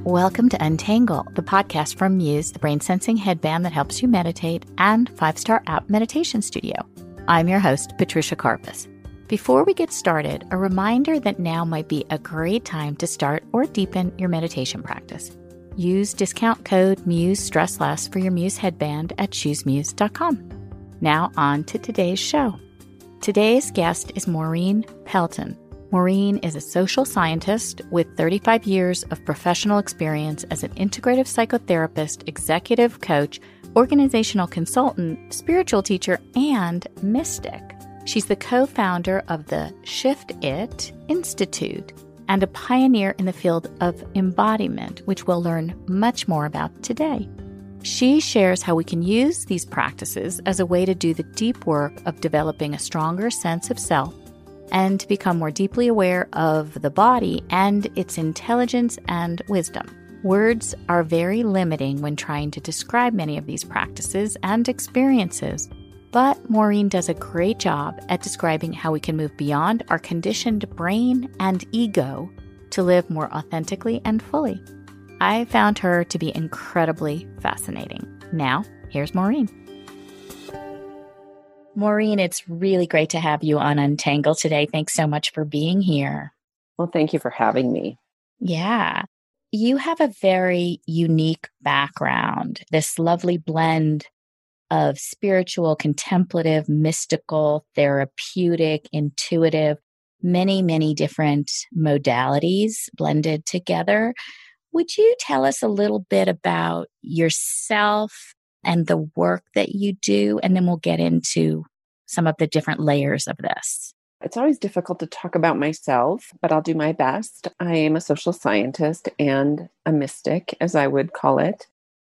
Welcome to Untangle, the podcast from Muse, the brain-sensing headband that helps you meditate, and 5-Star App Meditation Studio. I'm your host, Patricia Karpus. Before we get started, a reminder that now might be a great time to start or deepen your meditation practice. Use discount code MUSE-STRESSLESS for your Muse headband at choosemuse.com. Now on to today's show. Today's guest is Maureen Pelton. Maureen is a social scientist with 35 years of professional experience as an integrative psychotherapist, executive coach, organizational consultant, spiritual teacher, and mystic. She's the co-founder of the Shift It Institute and a pioneer in the field of embodiment, which we'll learn much more about today. She shares how we can use these practices as a way to do the deep work of developing a stronger sense of self and to become more deeply aware of the body and its intelligence and wisdom. Words are very limiting when trying to describe many of these practices and experiences, but Maureen does a great job at describing how we can move beyond our conditioned brain and ego to live more authentically and fully. I found her to be incredibly fascinating. Now, here's Maureen. Maureen, it's really great to have you on Untangle today. Thanks so much for being here. Well, thank you for having me. Yeah. You have a very unique background, this lovely blend of spiritual, contemplative, mystical, therapeutic, intuitive, many different modalities blended together. Would you tell us a little bit about yourself and the work that you do, and then we'll get into some of the different layers of this? It's always difficult to talk about myself, but I'll do my best. I am a social scientist and a mystic, as I would call it.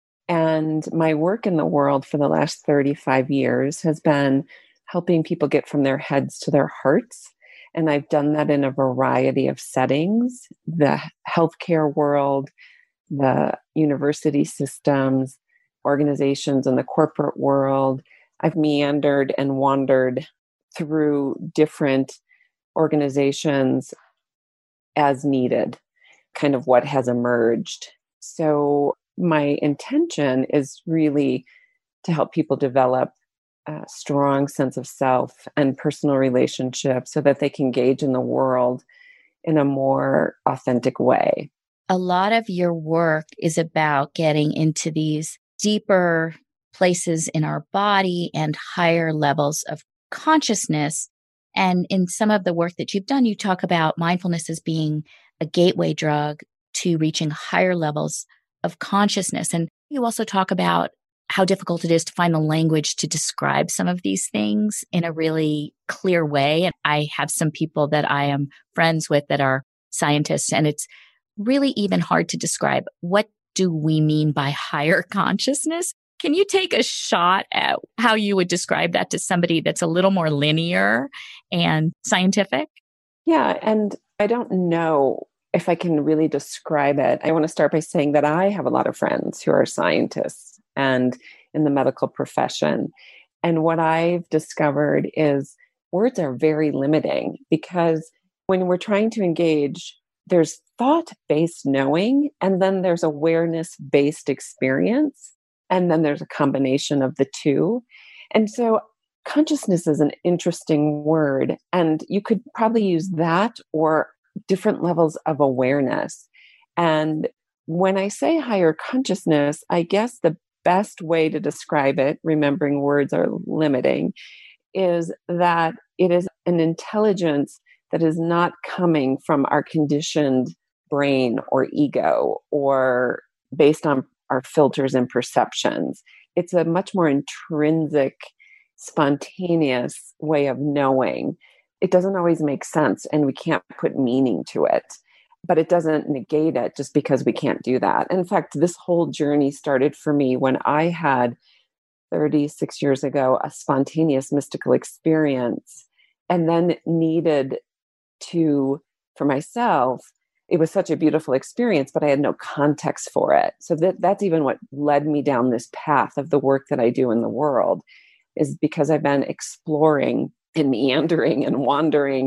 And my work in the world for the last 35 years has been helping people get from their heads to their hearts. And I've done that in a variety of settings: the healthcare world, the university systems, organizations in the corporate world. I've meandered and wandered through different organizations as needed, kind of what has emerged. So my intention is really to help people develop a strong sense of self and personal relationships so that they can engage in the world in a more authentic way. A lot of your work is about getting into these deeper places in our body and higher levels of consciousness. And in some of the work that you've done, you talk about mindfulness as being a gateway drug to reaching higher levels of consciousness. And you also talk about how difficult it is to find the language to describe some of these things in a really clear way. And I have some people that I am friends with that are scientists, and it's really even hard to describe what do we mean by higher consciousness. Can you take a shot at how you would describe that to somebody that's a little more linear and scientific? Yeah, and I don't know if I can really describe it. I want to start by saying that I have a lot of friends who are scientists and in the medical profession. And what I've discovered is words are very limiting, because when we're trying to engage, there's thought-based knowing, and then there's awareness-based experience. And then there's a combination of the two. And so consciousness is an interesting word. And you could probably use that or different levels of awareness. And when I say higher consciousness, I guess the best way to describe it, remembering words are limiting, is that it is an intelligence that is not coming from our conditioned brain or ego or based on our filters and perceptions. It's a much more intrinsic, spontaneous way of knowing. It doesn't always make sense, and we can't put meaning to it, but it doesn't negate it just because we can't do that. In fact, this whole journey started for me when I had 36 years ago a spontaneous mystical experience, and then needed to, for myself, it was such a beautiful experience, but I had no context for it. So that's even what led me down this path of the work that I do in the world, is because I've been exploring and meandering and wandering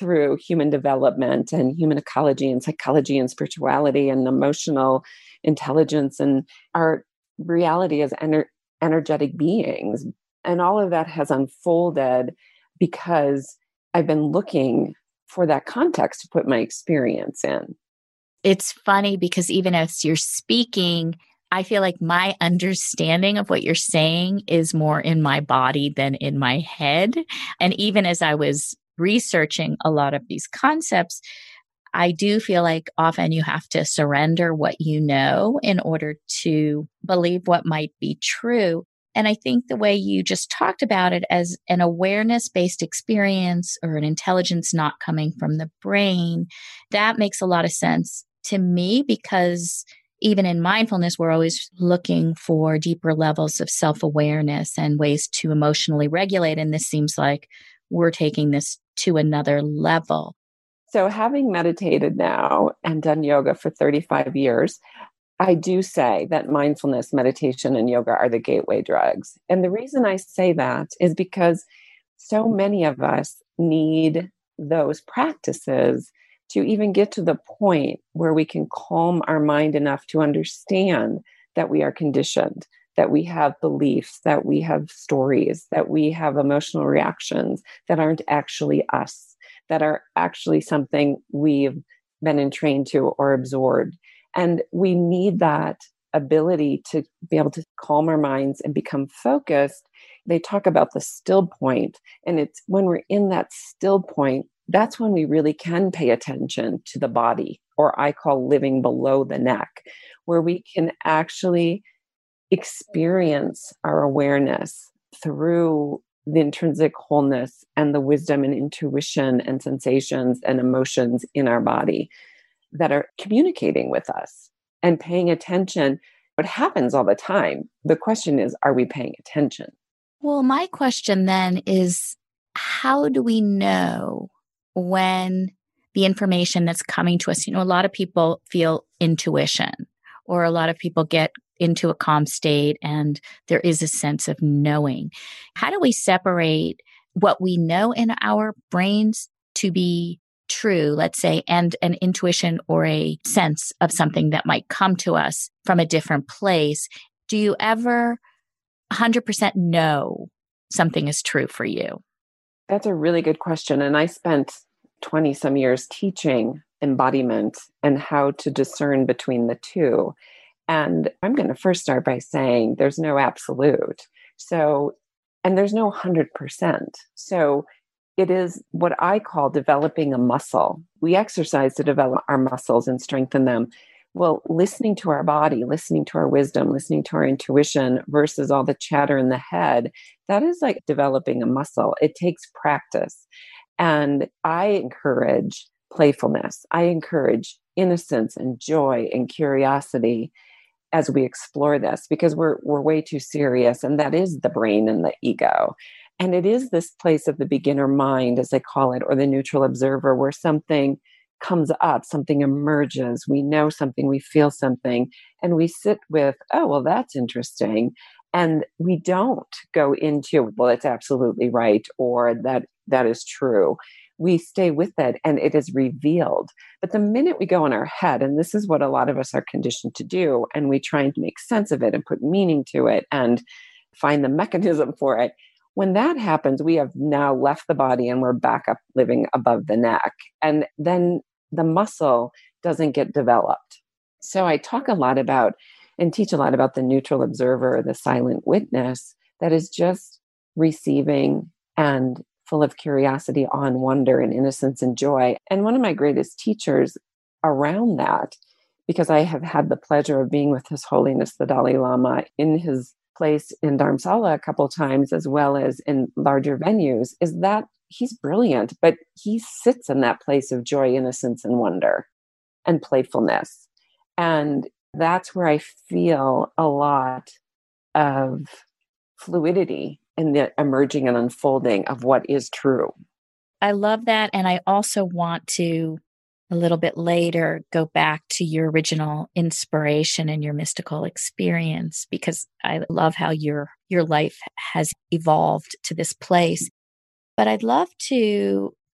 through human development and human ecology and psychology and spirituality and emotional intelligence and our reality as energetic beings. And all of that has unfolded because I've been looking for that context to put my experience in. It's funny because even as you're speaking, I feel like my understanding of what you're saying is more in my body than in my head. And even as I was researching a lot of these concepts, I do feel like often you have to surrender what you know in order to believe what might be true. And I think the way you just talked about it as an awareness-based experience or an intelligence not coming from the brain, that makes a lot of sense to me because even in mindfulness, we're always looking for deeper levels of self-awareness and ways to emotionally regulate. And this seems like we're taking this to another level. So having meditated now and done yoga for 35 years, I do say that mindfulness, meditation, and yoga are the gateway drugs. And the reason I say that is because so many of us need those practices to even get to the point where we can calm our mind enough to understand that we are conditioned, that we have beliefs, that we have stories, that we have emotional reactions that aren't actually us, that are actually something we've been entrained to or absorbed. And we need that ability to be able to calm our minds and become focused. They talk about the still point, and it's when we're in that still point, that's when we really can pay attention to the body, or I call living below the neck, where we can actually experience our awareness through the intrinsic wholeness and the wisdom and intuition and sensations and emotions in our body that are communicating with us and paying attention. What happens all the time? The question is, are we paying attention? Well, my question then is, how do we know when the information that's coming to us, a lot of people feel intuition, or a lot of people get into a calm state and there is a sense of knowing. How do we separate what we know in our brains to be true, let's say, and an intuition or a sense of something that might come to us from a different place? Do you ever 100% know something is true for you? That's a really good question. And I spent 20 some years teaching embodiment and how to discern between the two. And I'm going to first start by saying there's no absolute. So, and there's no 100%. So it is what I call developing a muscle. We exercise to develop our muscles and strengthen them. Well, listening to our body, listening to our wisdom, listening to our intuition versus all the chatter in the head, that is like developing a muscle. It takes practice. And I encourage playfulness. I encourage innocence and joy and curiosity as we explore this, because we're way too serious. And that is the brain and the ego. And it is this place of the beginner mind, as they call it, or the neutral observer, where something comes up, something emerges, we know something, we feel something, and we sit with, oh, well, that's interesting. And we don't go into, well, it's absolutely right, or that is true. We stay with it and it is revealed. But the minute we go in our head, and this is what a lot of us are conditioned to do, and we try and make sense of it and put meaning to it and find the mechanism for it, when that happens, we have now left the body and we're back up living above the neck. And then the muscle doesn't get developed. So I talk a lot about and teach a lot about the neutral observer, the silent witness that is just receiving and full of curiosity, awe, and wonder, and innocence and joy. And one of my greatest teachers around that, because I have had the pleasure of being with His Holiness the Dalai Lama in his place in Dharamsala a couple of times, as well as in larger venues, is that he's brilliant, but he sits in that place of joy, innocence, and wonder and playfulness. And that's where I feel a lot of fluidity in the emerging and unfolding of what is true. I love that. And I also want to, a little bit later, go back to your original inspiration and your mystical experience, because I love how your life has evolved to this place. But I'd love to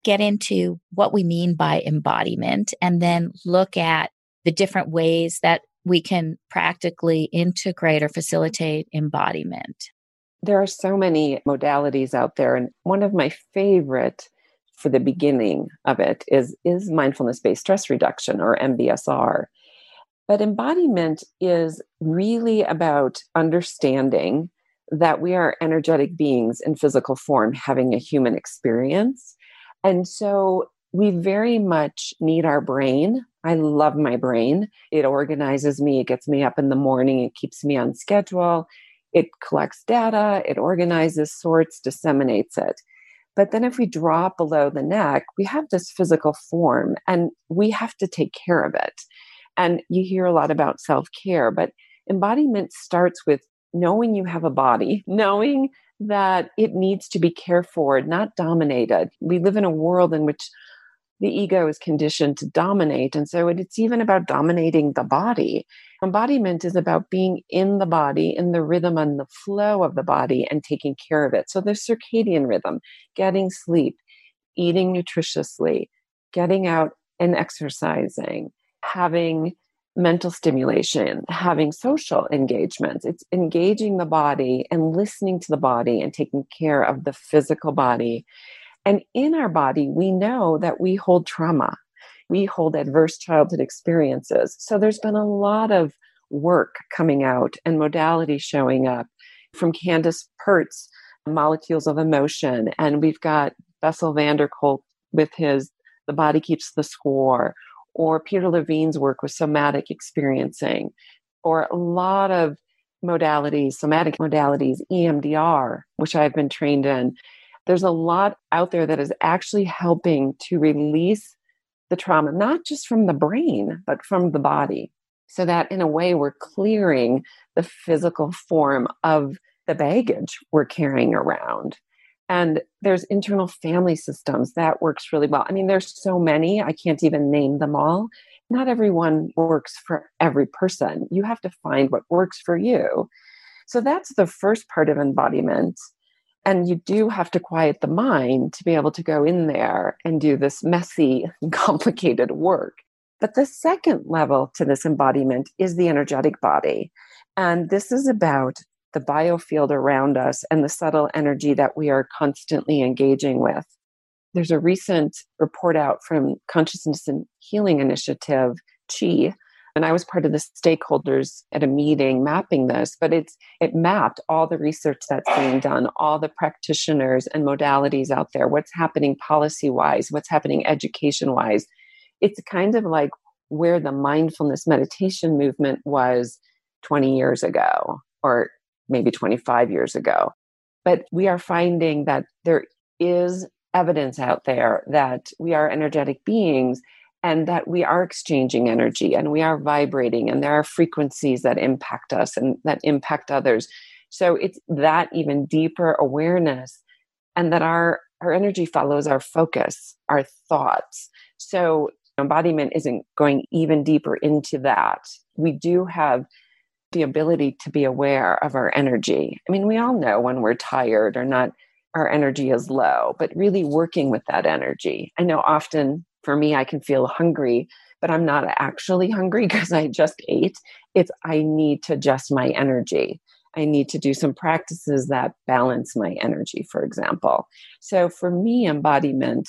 get into what we mean by embodiment and then look at the different ways that we can practically integrate or facilitate embodiment. There are so many modalities out there. And one of my favorite for the beginning of it is mindfulness-based stress reduction, or MBSR. But embodiment is really about understanding that we are energetic beings in physical form having a human experience. And so we very much need our brain. I love my brain. It organizes me. It gets me up in the morning. It keeps me on schedule. It collects data. It organizes, sorts, disseminates it. But then if we drop below the neck, we have this physical form and we have to take care of it. And you hear a lot about self-care, but embodiment starts with knowing you have a body, knowing that it needs to be cared for, not dominated. We live in a world in which the ego is conditioned to dominate. And so it's even about dominating the body. Embodiment is about being in the body, in the rhythm and the flow of the body, and taking care of it. So the circadian rhythm, getting sleep, eating nutritiously, getting out and exercising, having mental stimulation, having social engagements. It's engaging the body and listening to the body and taking care of the physical body. And in our body, we know that we hold trauma. We hold adverse childhood experiences. So there's been a lot of work coming out and modalities showing up from Candace Pert's Molecules of Emotion. And we've got Bessel van der Kolk with his The Body Keeps the Score, or Peter Levine's work with somatic experiencing, or a lot of modalities, somatic modalities, EMDR, which I've been trained in. There's a lot out there that is actually helping to release the trauma, not just from the brain, but from the body. So that in a way, we're clearing the physical form of the baggage we're carrying around. And there's internal family systems that works really well. I mean, there's so many, I can't even name them all. Not everyone works for every person. You have to find what works for you. So that's the first part of embodiment. And you do have to quiet the mind to be able to go in there and do this messy, complicated work. But the second level to this embodiment is the energetic body. And this is about the biofield around us and the subtle energy that we are constantly engaging with. There's a recent report out from Consciousness and Healing Initiative, CHI, and I was part of the stakeholders at a meeting mapping this, but it mapped all the research that's being done, all the practitioners and modalities out there, what's happening policy-wise, what's happening education-wise. It's kind of like where the mindfulness meditation movement was 20 years ago, or maybe 25 years ago. But we are finding that there is evidence out there that we are energetic beings and that we are exchanging energy and we are vibrating, and there are frequencies that impact us and that impact others. So it's that even deeper awareness, and that our energy follows our focus, our thoughts. So embodiment isn't going even deeper into that. We do have the ability to be aware of our energy. I mean, we all know when we're tired or not, our energy is low, but really working with that energy. I know often for me, I can feel hungry, but I'm not actually hungry because I just ate. It's I need to adjust my energy. I need to do some practices that balance my energy, for example. So for me, embodiment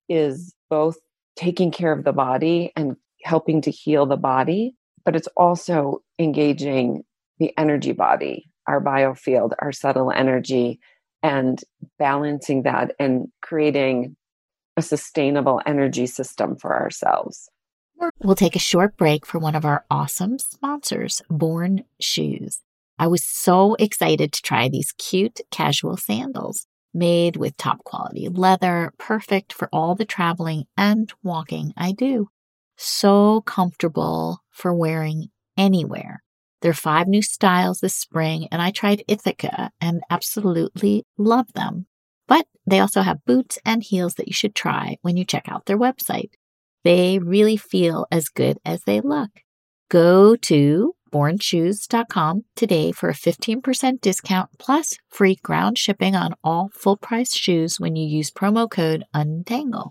is both taking care of the body and helping to heal the body, but it's also engaging the energy body, our biofield, our subtle energy, and balancing that and creating a sustainable energy system for ourselves. We'll take a short break for one of our awesome sponsors, Born Shoes. I was so excited to try these cute casual sandals made with top quality leather, perfect for all the traveling and walking I do. So comfortable for wearing anywhere. There are 5 new styles this spring, and I tried Ithaca and absolutely love them. But they also have boots and heels that you should try when you check out their website. They really feel as good as they look. Go to bornshoes.com today for a 15% discount plus free ground shipping on all full-price shoes when you use promo code UNTANGLE.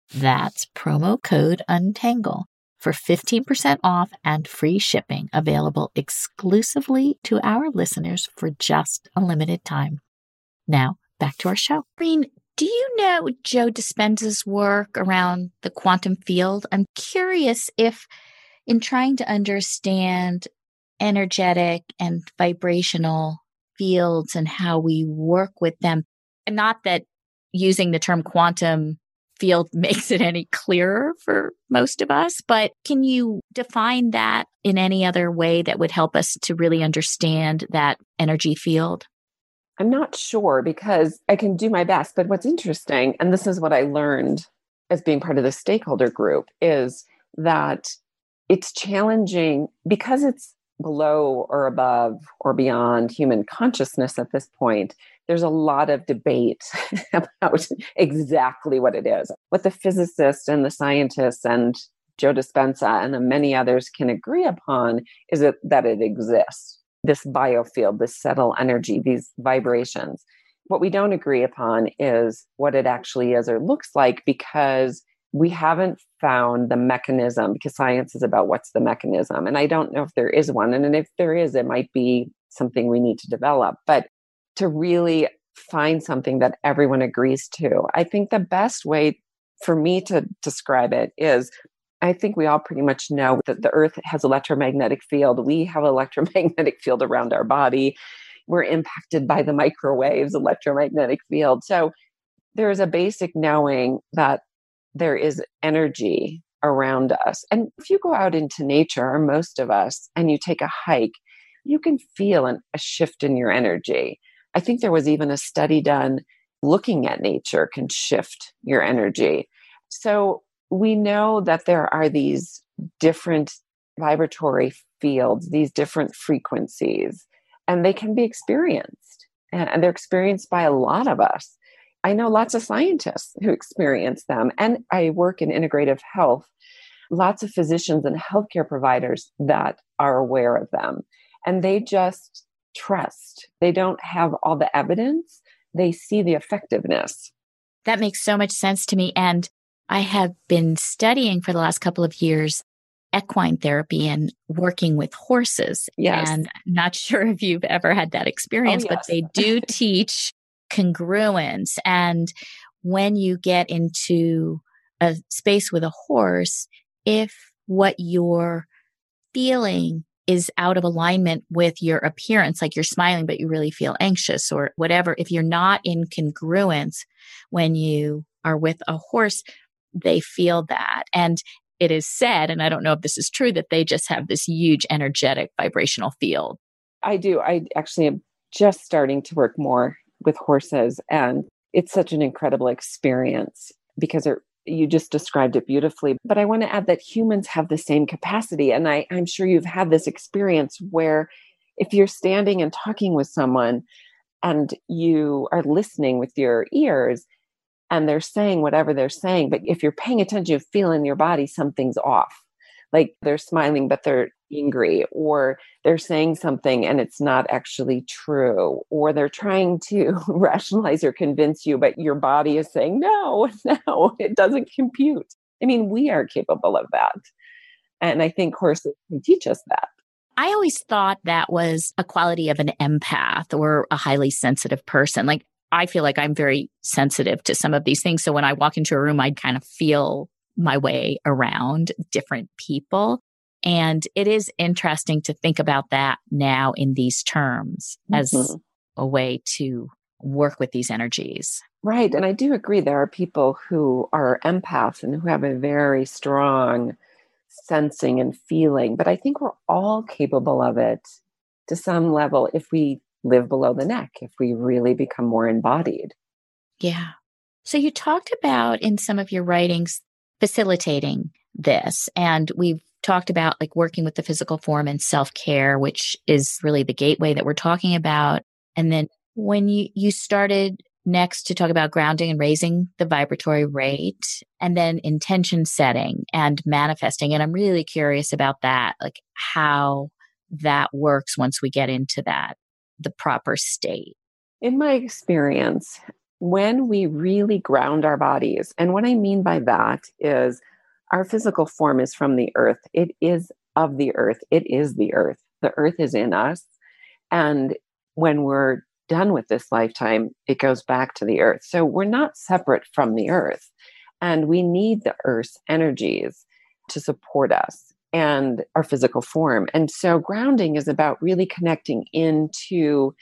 That's promo code UNTANGLE for 15% off and free shipping, available exclusively to our listeners for just a limited time. Now, back to our show. Breen, do you know Joe Dispenza's work around the quantum field? I'm curious if, in trying to understand energetic and vibrational fields and how we work with them, and not that using the term quantum field makes it any clearer for most of us, but can you define that in any other way that would help us to really understand that energy field? I'm not sure because I can do my best, but what's interesting, and this is what I learned as being part of the stakeholder group, is that it's challenging because it's below or above or beyond human consciousness at this point. There's a lot of debate about exactly what it is. What the physicists and the scientists and Joe Dispenza and the many others can agree upon is that it exists, this biofield, this subtle energy, these vibrations. What we don't agree upon is what it actually is or looks like, because we haven't found the mechanism, because science is about what's the mechanism. And I don't know if there is one. And if there is, it might be something we need to develop. But to really find something that everyone agrees to, I think the best way for me to describe it is, I think we all pretty much know that the earth has electromagnetic field. We have electromagnetic field around our body. We're impacted by the microwaves, electromagnetic field. So there is a basic knowing that there is energy around us. And if you go out into nature, or most of us, and you take a hike, you can feel a shift in your energy. I think there was even a study done looking at nature can shift your energy. So we know that there are these different vibratory fields, these different frequencies, and they can be experienced. And they're experienced by a lot of us. I know lots of scientists who experience them, and I work in integrative health, lots of physicians and healthcare providers that are aware of them. And they just trust. They don't have all the evidence. They see the effectiveness. That makes so much sense to me. And I have been studying for the last couple of years equine therapy and working with horses. Yes. And I'm not sure if you've ever had that experience, Oh, yes. but they do teach congruence. And when you get into a space with a horse, if what you're feeling is out of alignment with your appearance, like you're smiling, but you really feel anxious or whatever, if you're not in congruence when you are with a horse, they feel that. And it is said, and I don't know if this is true, that they just have this huge energetic vibrational field. I do. I actually am just starting to work more with horses, and it's such an incredible experience because you just described it beautifully. But I want to add that humans have the same capacity. And I'm sure you've had this experience where if you're standing and talking with someone and you are listening with your ears and they're saying whatever they're saying, but if you're paying attention, you feel in your body something's off. Like they're smiling, but they're angry, or they're saying something and it's not actually true, or they're trying to rationalize or convince you, but your body is saying, no, it doesn't compute. I mean, we are capable of that. And I think horses can teach us that. I always thought that was a quality of an empath or a highly sensitive person. Like, I feel like I'm very sensitive to some of these things. So when I walk into a room, I kind of feel my way around different people. And it is interesting to think about that now in these terms as a way to work with these energies. Right. And I do agree there are people who are empaths and who have a very strong sensing and feeling, but I think we're all capable of it to some level if we live below the neck, if we really become more embodied. Yeah. So you talked about in some of your writings facilitating this, and we've talked about like working with the physical form and self-care, which is really the gateway that we're talking about. And then when you started next to talk about grounding and raising the vibratory rate, and then intention setting and manifesting. And I'm really curious about that, like how that works once we get into that, the proper state. In my experience, when we really ground our bodies, and what I mean by that is our physical form is from the earth. It is of the earth. It is the earth. The earth is in us. And when we're done with this lifetime, it goes back to the earth. So we're not separate from the earth. And we need the earth's energies to support us and our physical form. And so grounding is about really connecting into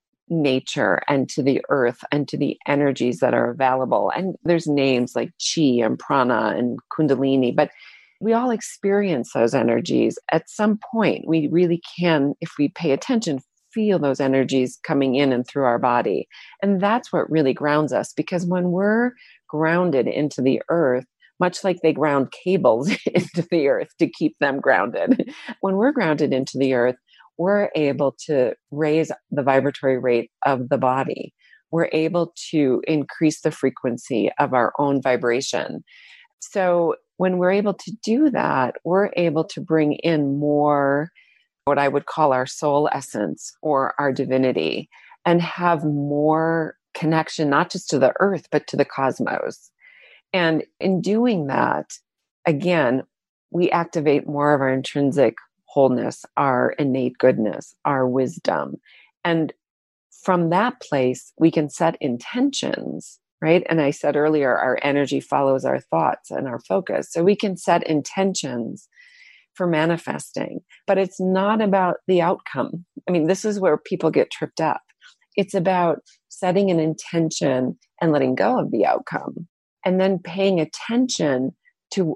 nature and to the earth and to the energies that are available. And there's names like chi and prana and kundalini, but we all experience those energies at some point. We really can, if we pay attention, feel those energies coming in and through our body. And that's what really grounds us, because when we're grounded into the earth, much like they ground cables into the earth to keep them grounded, when we're grounded into the earth, we're able to raise the vibratory rate of the body. We're able to increase the frequency of our own vibration. So when we're able to do that, we're able to bring in more what I would call our soul essence or our divinity, and have more connection, not just to the earth, but to the cosmos. And in doing that, again, we activate more of our intrinsic wholeness, our innate goodness, our wisdom. And from that place, we can set intentions, right? And I said earlier, our energy follows our thoughts and our focus. So we can set intentions for manifesting, but it's not about the outcome. I mean, this is where people get tripped up. It's about setting an intention and letting go of the outcome, and then paying attention to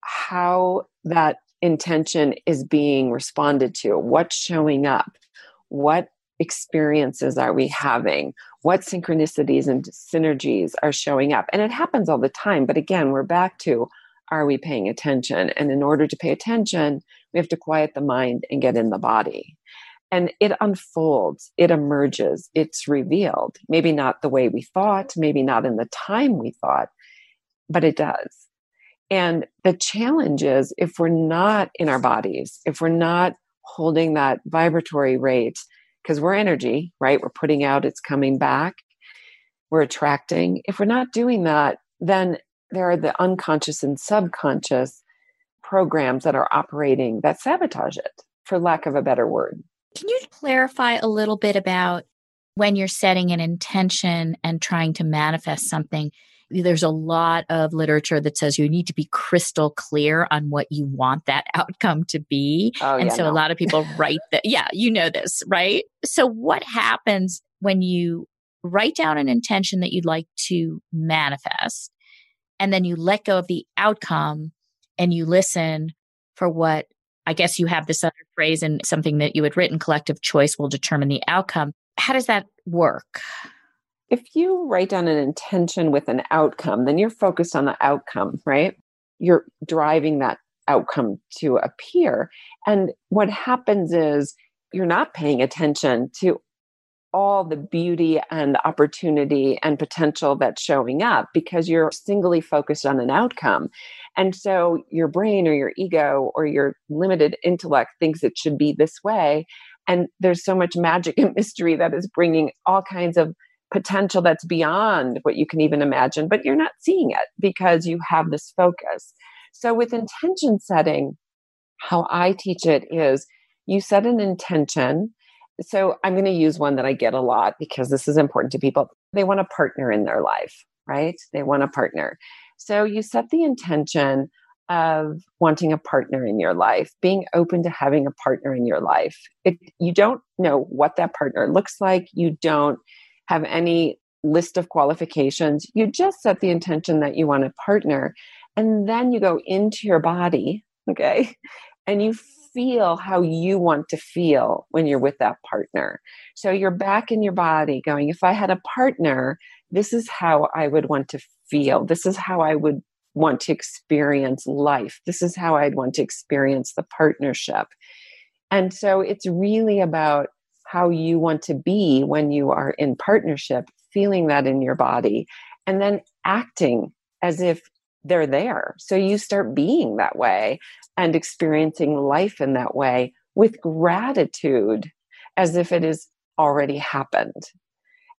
how that intention is being responded to, what's showing up, what experiences are we having, what synchronicities and synergies are showing up. And it happens all the time. But again, we're back to, are we paying attention? And in order to pay attention, we have to quiet the mind and get in the body. And it unfolds, it emerges, it's revealed. Maybe not the way we thought, maybe not in the time we thought, but it does. And the challenge is, if we're not in our bodies, if we're not holding that vibratory rate, because we're energy, right? We're putting out, it's coming back, we're attracting. If we're not doing that, then there are the unconscious and subconscious programs that are operating that sabotage it, for lack of a better word. Can you clarify a little bit about when you're setting an intention and trying to manifest something? There's a lot of literature that says you need to be crystal clear on what you want that outcome to be. A lot of people write that. Yeah, you know this, right? So what happens when you write down an intention that you'd like to manifest, and then you let go of the outcome and you listen for what, I guess you have this other phrase and something that you had written, collective choice will determine the outcome. How does that work? If you write down an intention with an outcome, then you're focused on the outcome, right? You're driving that outcome to appear. And what happens is you're not paying attention to all the beauty and opportunity and potential that's showing up, because you're singly focused on an outcome. And so your brain or your ego or your limited intellect thinks it should be this way. And there's so much magic and mystery that is bringing all kinds of potential that's beyond what you can even imagine, but you're not seeing it because you have this focus. So with intention setting, how I teach it is you set an intention. So I'm going to use one that I get a lot because this is important to people. They want a partner in their life, right? They want a partner. So you set the intention of wanting a partner in your life, being open to having a partner in your life. You don't know what that partner looks like. You don't have any list of qualifications. You just set the intention that you want a partner. And then you go into your body, okay? And you feel how you want to feel when you're with that partner. So you're back in your body going, if I had a partner, this is how I would want to feel. This is how I would want to experience life. This is how I'd want to experience the partnership. And so it's really about how you want to be when you are in partnership, feeling that in your body, and then acting as if they're there. So you start being that way and experiencing life in that way with gratitude, as if it has already happened.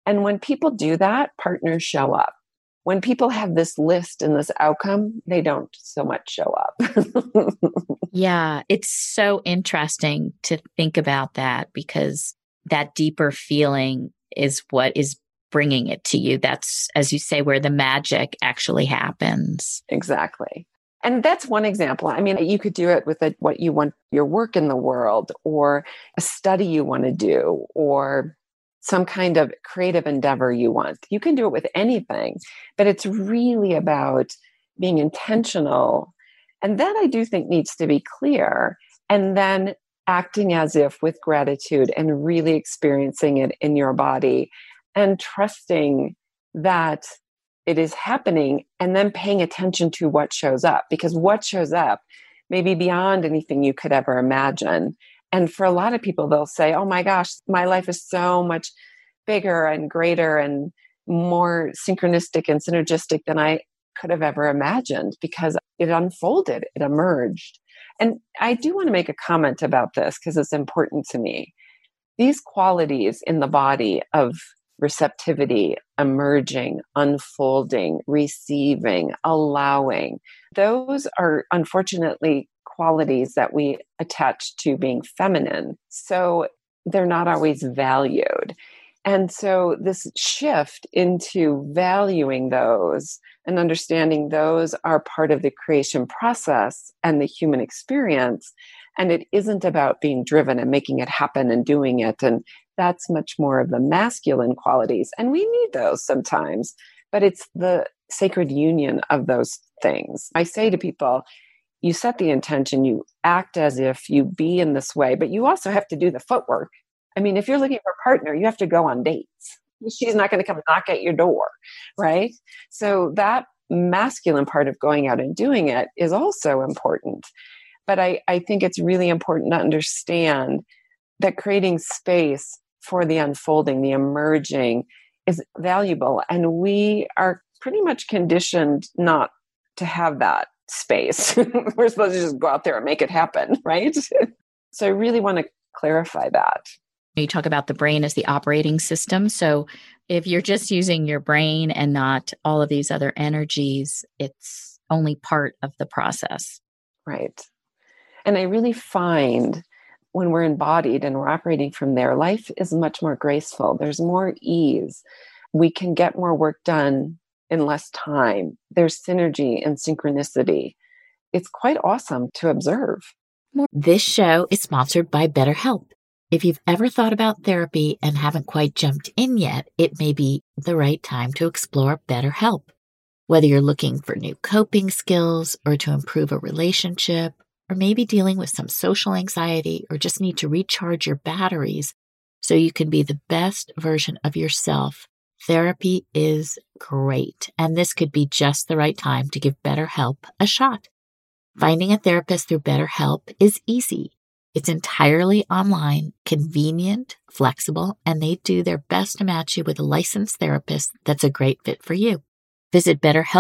And when people do that, partners show up. When people have this list and this outcome, they don't so much show up. Yeah, it's so interesting to think about that because that deeper feeling is what is bringing it to you. That's, as you say, where the magic actually happens. Exactly. And that's one example. I mean, you could do it with what you want your work in the world, or a study you want to do, or some kind of creative endeavor you want. You can do it with anything, but it's really about being intentional. And that I do think needs to be clear. And then acting as if with gratitude and really experiencing it in your body and trusting that it is happening, and then paying attention to what shows up, because what shows up may be beyond anything you could ever imagine. And for a lot of people, they'll say, oh my gosh, my life is so much bigger and greater and more synchronistic and synergistic than I could have ever imagined, because it unfolded, it emerged. And I do want to make a comment about this because it's important to me. These qualities in the body of receptivity, emerging, unfolding, receiving, allowing, those are unfortunately qualities that we attach to being feminine. So they're not always valued. And so this shift into valuing those and understanding those are part of the creation process and the human experience. And it isn't about being driven and making it happen and doing it. And that's much more of the masculine qualities. And we need those sometimes, but it's the sacred union of those things. I say to people, you set the intention, you act as if you be in this way, but you also have to do the footwork. I mean, if you're looking for a partner, you have to go on dates. She's not going to come knock at your door, right? So that masculine part of going out and doing it is also important. But I think it's really important to understand that creating space for the unfolding, the emerging, is valuable. And we are pretty much conditioned not to have that space. We're supposed to just go out there and make it happen, right? So I really want to clarify that. You talk about the brain as the operating system. So if you're just using your brain and not all of these other energies, it's only part of the process. Right. And I really find when we're embodied and we're operating from there, life is much more graceful. There's more ease. We can get more work done in less time. There's synergy and synchronicity. It's quite awesome to observe. This show is sponsored by BetterHelp. If you've ever thought about therapy and haven't quite jumped in yet, it may be the right time to explore BetterHelp. Whether you're looking for new coping skills or to improve a relationship, or maybe dealing with some social anxiety or just need to recharge your batteries so you can be the best version of yourself, therapy is great. And this could be just the right time to give BetterHelp a shot. Finding a therapist through BetterHelp is easy. It's entirely online, convenient, flexible, and they do their best to match you with a licensed therapist that's a great fit for you. Visit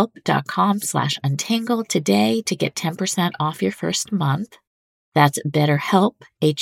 BetterHelp.com/untangled today to get 10% off your first month. That's BetterHelp,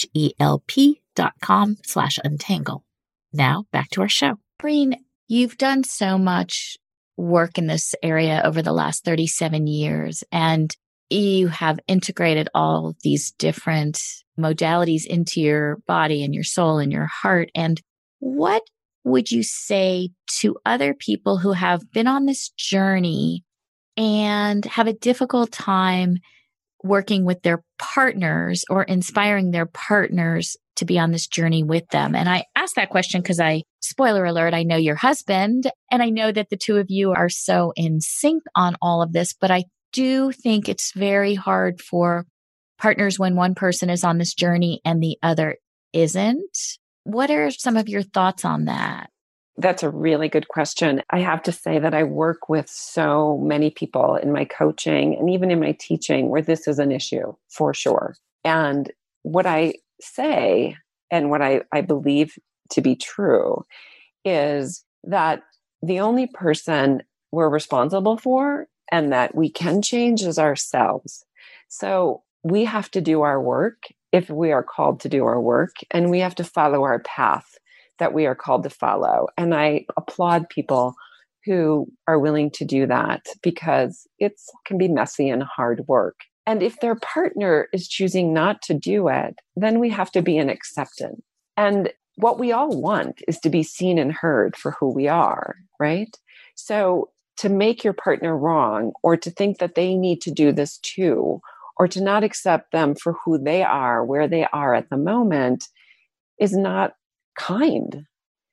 HELP.com/untangle. Now back to our show. Breen, you've done so much work in this area over the last 37 years, and you have integrated all these different modalities into your body and your soul and your heart. And what would you say to other people who have been on this journey and have a difficult time working with their partners or inspiring their partners to be on this journey with them? And I ask that question because spoiler alert, I know your husband, and I know that the two of you are so in sync on all of this, but I do think it's very hard for partners when one person is on this journey and the other isn't. What are some of your thoughts on that? That's a really good question. I have to say that I work with so many people in my coaching and even in my teaching where this is an issue for sure. And what I say and what I believe to be true is that the only person we're responsible for and that we can change is ourselves. So we have to do our work if we are called to do our work, and we have to follow our path that we are called to follow. And I applaud people who are willing to do that because it can be messy and hard work. And if their partner is choosing not to do it, then we have to be in acceptance. And what we all want is to be seen and heard for who we are, right? So to make your partner wrong, or to think that they need to do this too, or to not accept them for who they are, where they are at the moment, is not kind.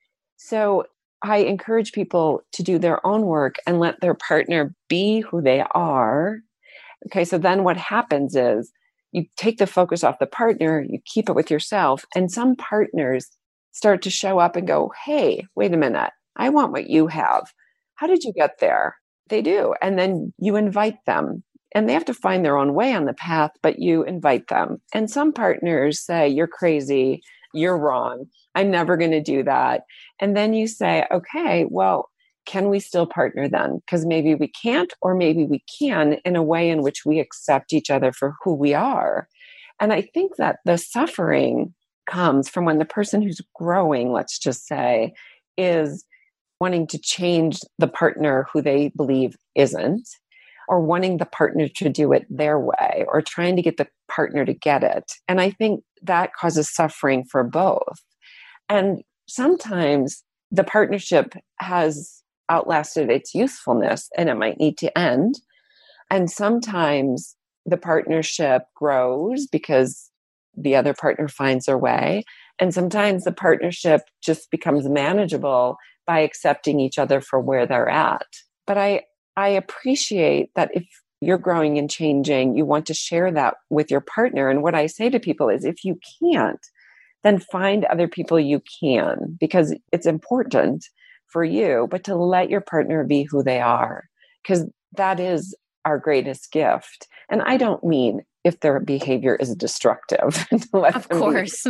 So I encourage people to do their own work and let their partner be who they are. Okay, so then what happens is you take the focus off the partner, you keep it with yourself, and some partners start to show up and go, hey, wait a minute, I want what you have. How did you get there? They do. And then you invite them. And they have to find their own way on the path, but you invite them. And some partners say, you're crazy, you're wrong, I'm never going to do that. And then you say, okay, well, can we still partner then? Because maybe we can't, or maybe we can, in a way in which we accept each other for who we are. And I think that the suffering comes from when the person who's growing, let's just say, is wanting to change the partner who they believe isn't, or wanting the partner to do it their way, or trying to get the partner to get it. And I think that causes suffering for both. And sometimes the partnership has outlasted its usefulness and it might need to end. And sometimes the partnership grows because the other partner finds their way. And sometimes the partnership just becomes manageable by accepting each other for where they're at. But I appreciate that if you're growing and changing, you want to share that with your partner. And what I say to people is, if you can't, then find other people you can, because it's important for you, but to let your partner be who they are, because that is our greatest gift. And I don't mean if their behavior is destructive. Of course.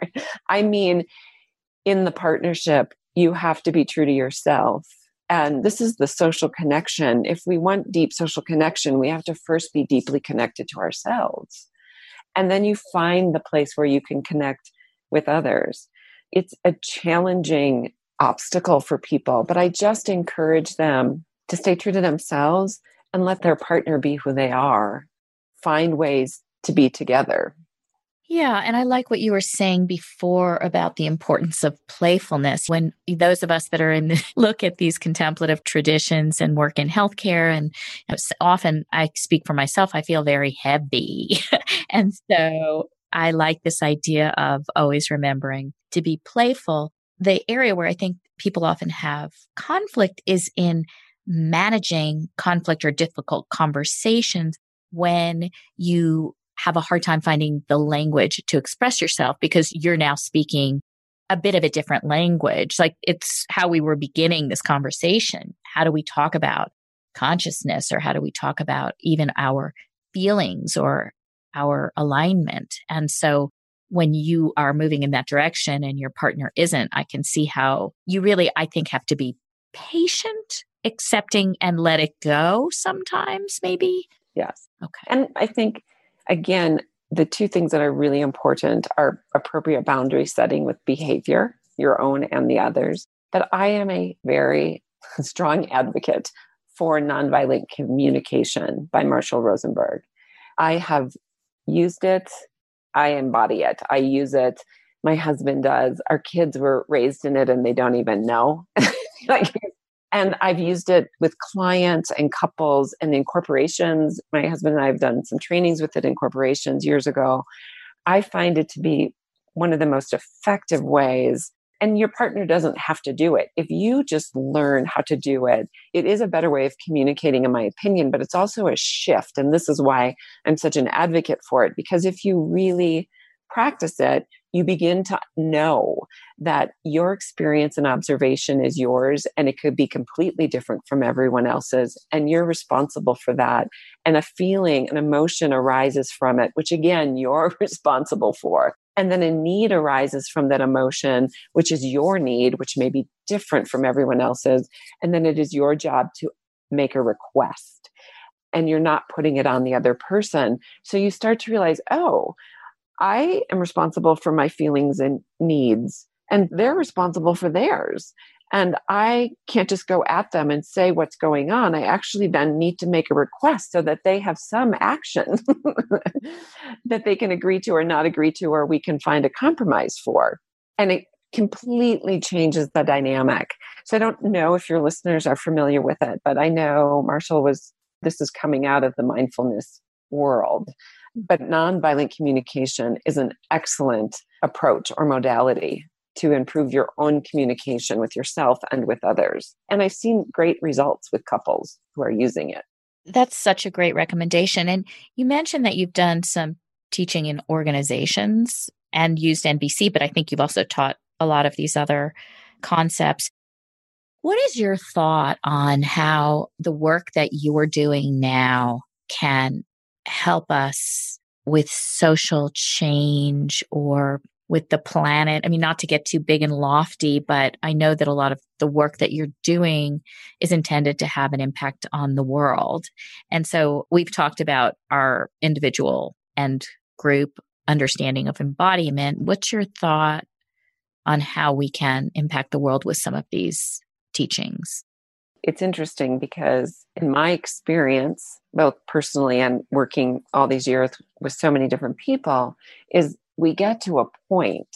I mean, in the partnership, you have to be true to yourself. And this is the social connection. If we want deep social connection, we have to first be deeply connected to ourselves. And then you find the place where you can connect with others. It's a challenging obstacle for people, but I just encourage them to stay true to themselves and let their partner be who they are. Find ways to be together. Yeah. And I like what you were saying before about the importance of playfulness. When those of us that are look at these contemplative traditions and work in healthcare, and often I speak for myself, I feel very heavy. And so I like this idea of always remembering to be playful. The area where I think people often have conflict is in managing conflict or difficult conversations when you have a hard time finding the language to express yourself because you're now speaking a bit of a different language. Like, it's how we were beginning this conversation. How do we talk about consciousness, or how do we talk about even our feelings or our alignment? And so when you are moving in that direction and your partner isn't, I can see how you really, I think, have to be patient, accepting, and let it go sometimes, maybe. Yes. Okay. And I think, again, the two things that are really important are appropriate boundary setting with behavior, your own and the others. But I am a very strong advocate for nonviolent communication by Marshall Rosenberg. I have used it. I embody it. I use it. My husband does. Our kids were raised in it and they don't even know. And I've used it with clients and couples and in corporations. My husband and I have done some trainings with it in corporations years ago. I find it to be one of the most effective ways. And your partner doesn't have to do it. If you just learn how to do it, it is a better way of communicating, in my opinion, but it's also a shift. And this is why I'm such an advocate for it, because if you really practice it, you begin to know that your experience and observation is yours, and it could be completely different from everyone else's, and you're responsible for that. And a feeling, an emotion arises from it, which again, you're responsible for. And then a need arises from that emotion, which is your need, which may be different from everyone else's. And then it is your job to make a request, and you're not putting it on the other person. So you start to realize, oh, I am responsible for my feelings and needs. and they're responsible for theirs. And I can't just go at them and say what's going on. I actually then need to make a request so that they have some action that they can agree to or not agree to, or we can find a compromise for. And it completely changes the dynamic. So I don't know if your listeners are familiar with it, but I know this is coming out of the mindfulness world. But nonviolent communication is an excellent approach or modality to improve your own communication with yourself and with others. And I've seen great results with couples who are using it. That's such a great recommendation. And you mentioned that you've done some teaching in organizations and used NVC, but I think you've also taught a lot of these other concepts. What is your thought on how the work that you are doing now can help us with social change or with the planet? I mean, not to get too big and lofty, but I know that a lot of the work that you're doing is intended to have an impact on the world. And so we've talked about our individual and group understanding of embodiment. What's your thought on how we can impact the world with some of these teachings? It's interesting because in my experience, both personally and working all these years with so many different people, is we get to a point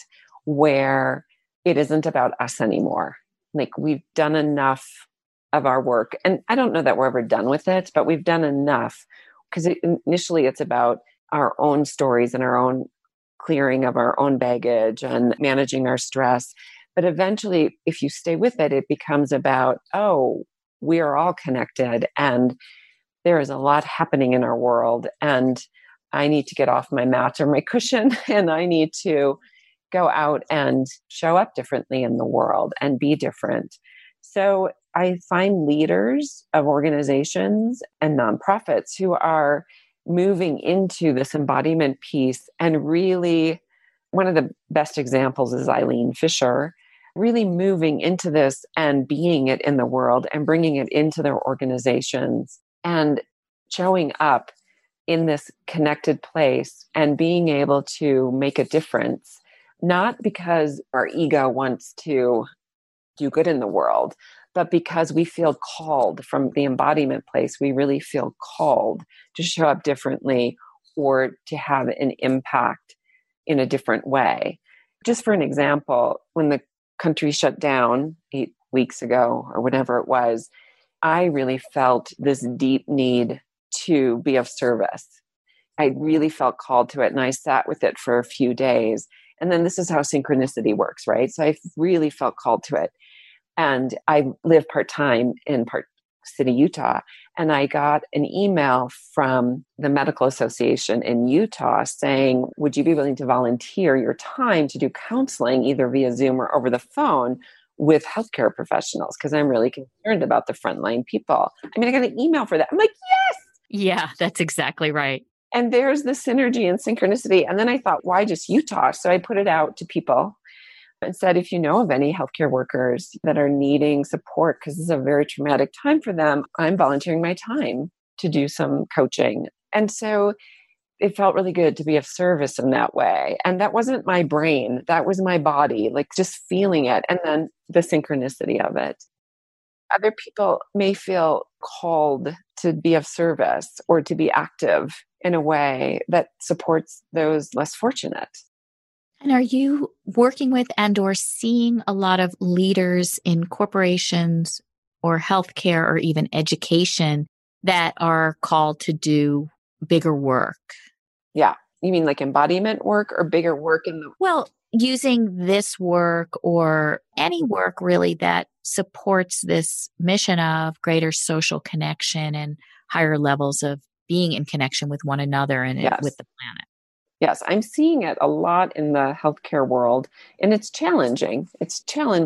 where it isn't about us anymore. Like we've done enough of our work. And I don't know that we're ever done with it, but we've done enough because initially it's about our own stories and our own clearing of our own baggage and managing our stress. But eventually, if you stay with it, it becomes about, oh, we are all connected and there is a lot happening in our world. And I need to get off my mat or my cushion and I need to go out and show up differently in the world and be different. So I find leaders of organizations and nonprofits who are moving into this embodiment piece, and really one of the best examples is Eileen Fisher, really moving into this and being it in the world and bringing it into their organizations and showing up in this connected place and being able to make a difference, not because our ego wants to do good in the world, but because we feel called from the embodiment place. We really feel called to show up differently or to have an impact in a different way. Just for an example, when the country shut down 8 weeks ago or whatever it was, I really felt this deep need to be of service. I really felt called to it, and I sat with it for a few days. And then this is how synchronicity works, right? So I really felt called to it. And I live part-time in Park City, Utah. And I got an email from the Medical Association in Utah saying, would you be willing to volunteer your time to do counseling either via Zoom or over the phone with healthcare professionals? Because I'm really concerned about the frontline people. I mean, I got an email for that. I'm like, yes! Yeah, that's exactly right. And there's the synergy and synchronicity. And then I thought, why just Utah? So I put it out to people and said, if you know of any healthcare workers that are needing support, because this is a very traumatic time for them, I'm volunteering my time to do some coaching. And so it felt really good to be of service in that way. And that wasn't my brain, that was my body, like just feeling it. And then the synchronicity of it. Other people may feel called to be of service or to be active in a way that supports those less fortunate. And are you working with and or seeing a lot of leaders in corporations or healthcare or even education that are called to do bigger work? Yeah. You mean like embodiment work or bigger work in the... Well, using this work or any work really that supports this mission of greater social connection and higher levels of being in connection with one another and Yes. with the planet. Yes, I'm seeing it a lot in the healthcare world, and it's challenging. It's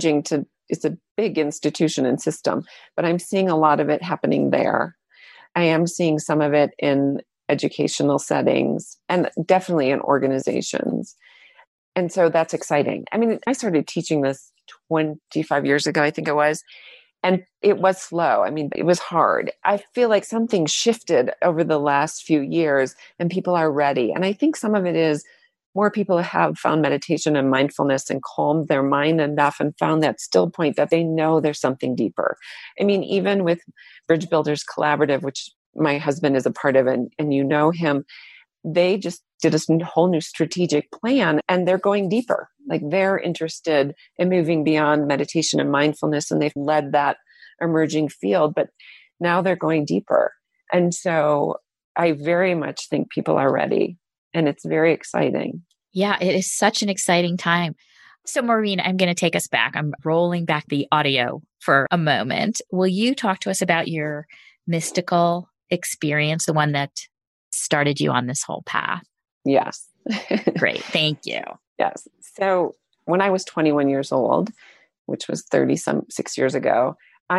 a big institution and system, but I'm seeing a lot of it happening there. I am seeing some of it in educational settings and definitely in organizations. And so that's exciting. I mean, I started teaching this 25 years ago, I think it was. And it was slow. I mean, it was hard. I feel like something shifted over the last few years and people are ready. And I think some of it is more people have found meditation and mindfulness and calmed their mind enough and found that still point that they know there's something deeper. I mean, even with Bridge Builders Collaborative, which my husband is a part of, and you know him, they just did a whole new strategic plan and they're going deeper. Like they're interested in moving beyond meditation and mindfulness, and they've led that emerging field, but now they're going deeper. And so I very much think people are ready, and it's very exciting. Yeah, it is such an exciting time. So Maureen, I'm going to take us back. I'm rolling back the audio for a moment. Will you talk to us about your mystical experience, the one that started you on this whole path? Yes. Great. Thank you. Yes. So when I was 21 years old, which was 36 years ago, I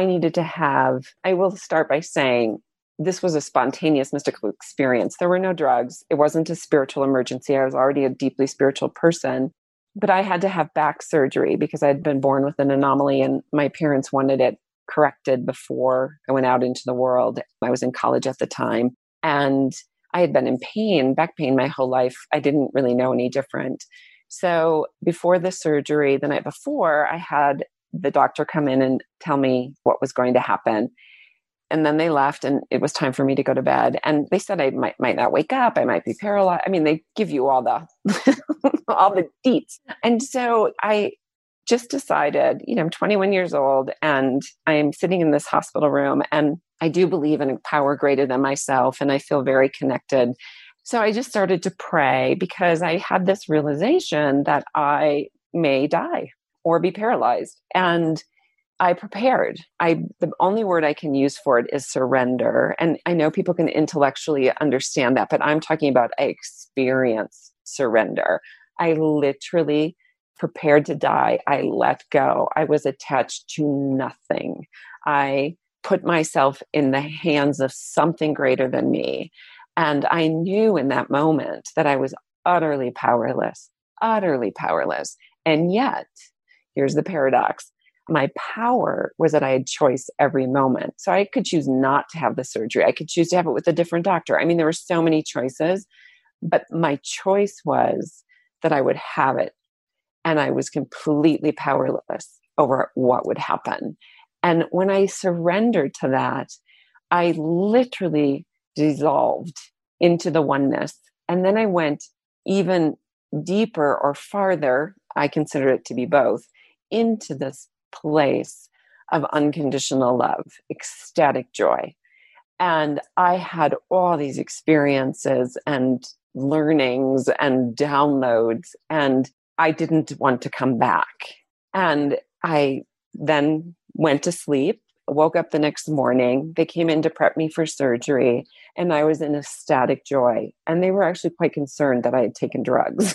will start by saying this was a spontaneous mystical experience. There were no drugs. It wasn't a spiritual emergency. I was already a deeply spiritual person, but I had to have back surgery because I'd been born with an anomaly and my parents wanted it corrected before I went out into the world. I was in college at the time and I had been in pain, back pain my whole life. I didn't really know any different. So before the surgery, the night before, I had the doctor come in and tell me what was going to happen. And then they left and it was time for me to go to bed. And they said I might not wake up. I might be paralyzed. I mean, they give you all the, all the deets. And so I just decided, I'm 21 years old and I'm sitting in this hospital room and I do believe in a power greater than myself and I feel very connected. So I just started to pray because I had this realization that I may die or be paralyzed. And I prepared. The only word I can use for it is surrender. And I know people can intellectually understand that, but I'm talking about I experienced surrender. I literally prepared to die. I let go. I was attached to nothing. I put myself in the hands of something greater than me. And I knew in that moment that I was utterly powerless. And yet, here's the paradox. My power was that I had choice every moment. So I could choose not to have the surgery. I could choose to have it with a different doctor. I mean, there were so many choices, but my choice was that I would have it. And I was completely powerless over what would happen. And when I surrendered to that, I literally dissolved into the oneness. And then I went even deeper or farther, I consider it to be both, into this place of unconditional love, ecstatic joy. And I had all these experiences and learnings and downloads, and I didn't want to come back. And I then went to sleep, woke up the next morning. They came in to prep me for surgery, and I was in ecstatic joy. And they were actually quite concerned that I had taken drugs.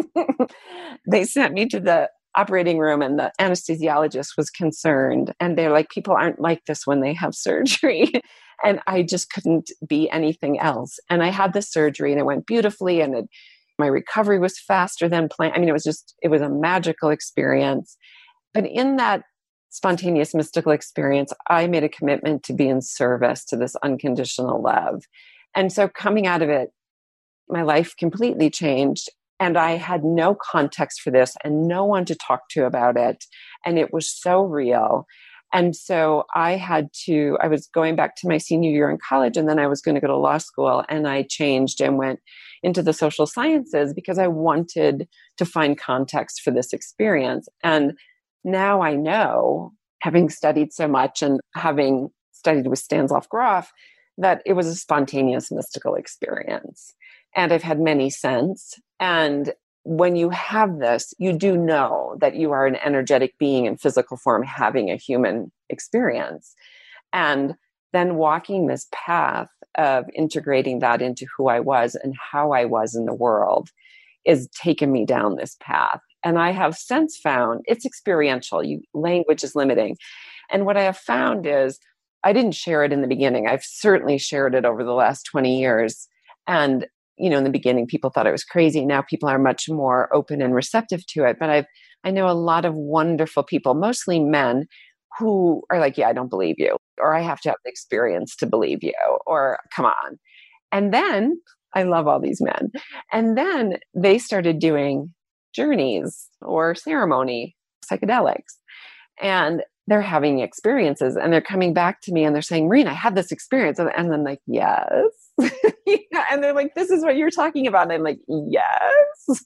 They sent me to the operating room and the anesthesiologist was concerned. And they're like, people aren't like this when they have surgery. And I just couldn't be anything else. And I had the surgery and it went beautifully. And my recovery was faster than planned. I mean, it was a magical experience. But in that spontaneous mystical experience, I made a commitment to be in service to this unconditional love. And so coming out of it, my life completely changed. And I had no context for this and no one to talk to about it. And it was so real. And so I was going back to my senior year in college, and then I was going to go to law school, and I changed and went into the social sciences because I wanted to find context for this experience. And now I know, having studied so much and having studied with Stanislav Grof, that it was a spontaneous mystical experience. And I've had many since. And when you have this, you do know that you are an energetic being in physical form having a human experience. And then walking this path of integrating that into who I was and how I was in the world is taking me down this path. And I have since found it's experiential. Language is limiting. And what I have found is I didn't share it in the beginning. I've certainly shared it over the last 20 years. And in the beginning, people thought I was crazy. Now people are much more open and receptive to it. But I know a lot of wonderful people, mostly men, who are like, yeah, I don't believe you, or I have to have the experience to believe you, or come on. And then I love all these men. And then they started doing journeys or ceremony, psychedelics. And they're having experiences and they're coming back to me and they're saying, Maureen, I had this experience. And I'm like, yes. And they're like, this is what you're talking about. And I'm like, yes.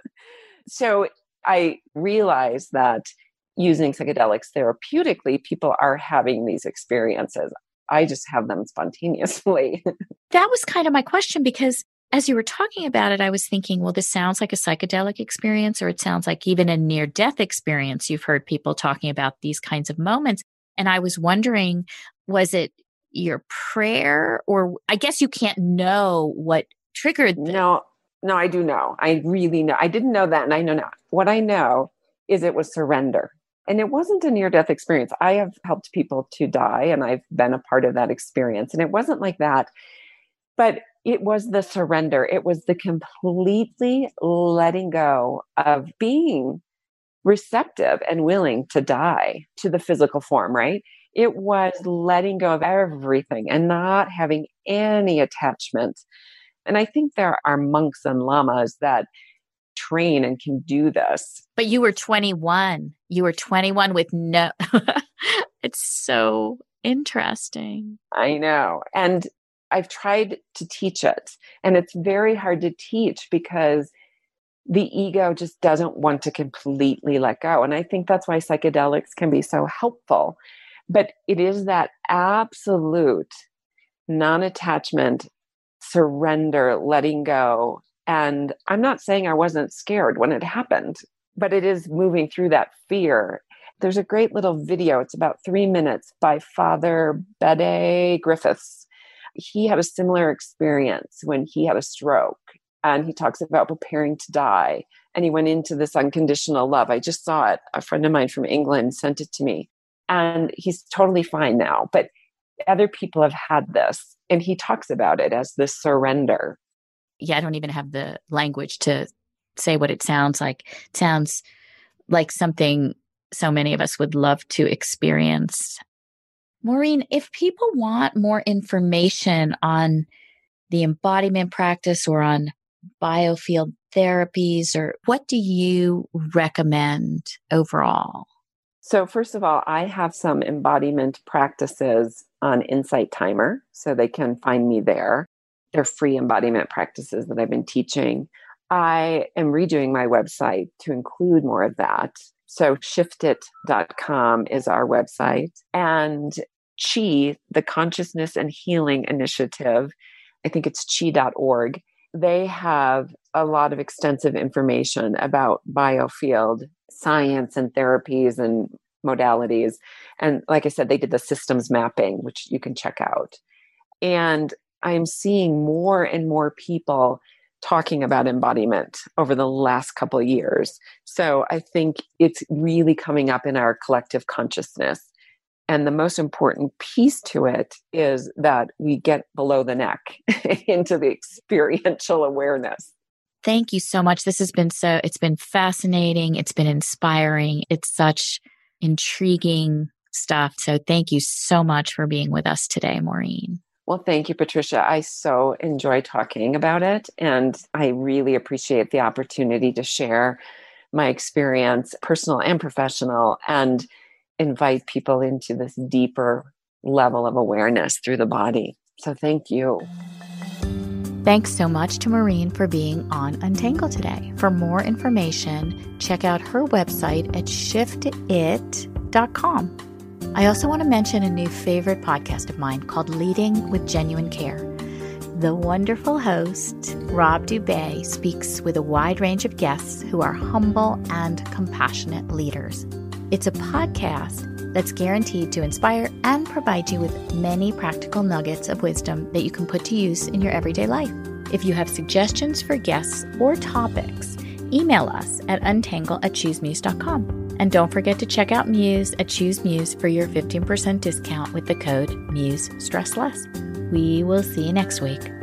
So I realized that using psychedelics therapeutically, people are having these experiences. I just have them spontaneously. That was kind of my question, because as you were talking about it, I was thinking, well, this sounds like a psychedelic experience, or it sounds like even a near-death experience. You've heard people talking about these kinds of moments. And I was wondering, was it your prayer? Or I guess you can't know what triggered this. No, I do know. I really know. I didn't know that. And I know now. What I know is it was surrender. And it wasn't a near-death experience. I have helped people to die, and I've been a part of that experience. And it wasn't like that. But it was the surrender. It was the completely letting go of being receptive and willing to die to the physical form, right? It was letting go of everything and not having any attachment. And I think there are monks and lamas that train and can do this. But you were 21. You were 21 with no... It's so interesting. I know. And I've tried to teach it. And it's very hard to teach because the ego just doesn't want to completely let go. And I think that's why psychedelics can be so helpful. But it is that absolute non-attachment, surrender, letting go. And I'm not saying I wasn't scared when it happened, but it is moving through that fear. There's a great little video. It's about 3 minutes by Father Bede Griffiths. He had a similar experience when he had a stroke, and he talks about preparing to die. And he went into this unconditional love. I just saw it. A friend of mine from England sent it to me, and he's totally fine now. But other people have had this, and he talks about it as the surrender. Yeah, I don't even have the language to say what it sounds like. It sounds like something so many of us would love to experience. Maureen, if people want more information on the embodiment practice or on biofield therapies, or what do you recommend overall? So first of all, I have some embodiment practices on Insight Timer, so they can find me there. They're free embodiment practices that I've been teaching. I am redoing my website to include more of that. So shiftit.com is our website. And Chi, the Consciousness and Healing Initiative, I think it's chi.org. They have a lot of extensive information about biofield science and therapies and modalities. And like I said, they did the systems mapping, which you can check out. And I'm seeing more and more people talking about embodiment over the last couple of years. So I think it's really coming up in our collective consciousness. And the most important piece to it is that we get below the neck into the experiential awareness. Thank you so much. It's been fascinating. It's been inspiring. It's such intriguing stuff. So thank you so much for being with us today, Maureen. Well, thank you, Patricia. I so enjoy talking about it. And I really appreciate the opportunity to share my experience, personal and professional, and invite people into this deeper level of awareness through the body. So thank you. Thanks so much to Maureen for being on Untangle today. For more information, check out her website at shiftit.com. I also want to mention a new favorite podcast of mine called Leading with Genuine Care. The wonderful host, Rob Dubay, speaks with a wide range of guests who are humble and compassionate leaders. It's a podcast that's guaranteed to inspire and provide you with many practical nuggets of wisdom that you can put to use in your everyday life. If you have suggestions for guests or topics, email us at untangle@choosemuse.com. And don't forget to check out Muse at Choose Muse for your 15% discount with the code MUSESTRESSLESS. We will see you next week.